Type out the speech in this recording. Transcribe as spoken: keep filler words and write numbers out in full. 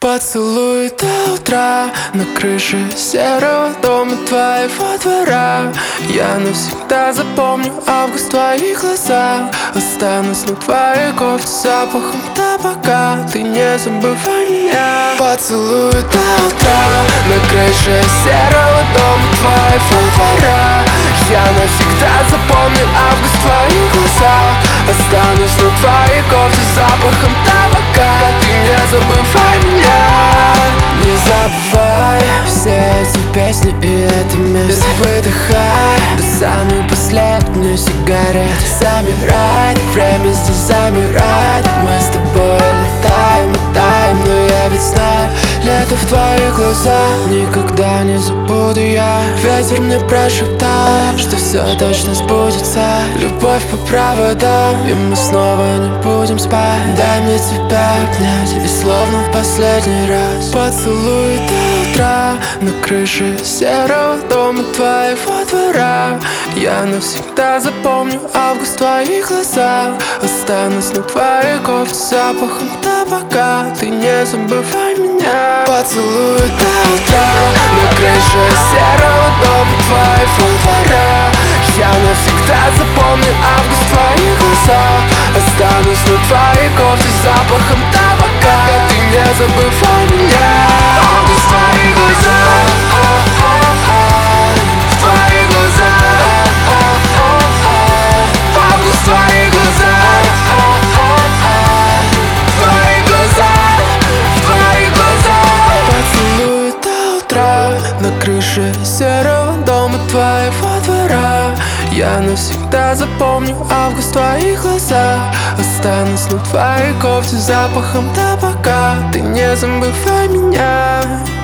Поцелуй до утра на крыше серого дома твоего двора. Я навсегда запомню август в твоих глазах. Останусь на твоей кофте с запахом табака. Ты не забывай меня. Поцелуй до утра на крыше серого дома твоего двора. Я навсегда запомню август в твоих глазах. Останусь на твоей кофте с запахом табака. Ты не забывай меня. Не забывай все эти песни и это место. Выдыхай до самой последней сигареты. Замирает, время здесь замирает. Мы с тобой летаем, летаем, но я ведь знаю, лето в твоих глазах никогда не забуду я. Ветер мне прошептал, что все точно сбудется. Любовь по проводам, и мы снова не будем спать. Дай мне тебя обнять, и словно в последний раз поцелуй до утра на крыше серого дома твоего двора. Я навсегда запомню август в твоих глазах. Останусь на твоей кофте с запахом табака. Ты не забывай меня. Поцелуй до утра на крыше серого дома твоего двора. Я навсегда запомню август в твоих глазах. Останусь на твоей кофте с запахом табака. Ты не забывай меня. Август в твоих глазах, в твоих глазах, август в твоих глазах, в твоих глазах, в твоих глазах. Поцелуй до утра на крыше серого дома твоего двора. Я навсегда запомню август в твоих глазах. Останусь на твоей кофте с запахом табака. Ты не забывай меня.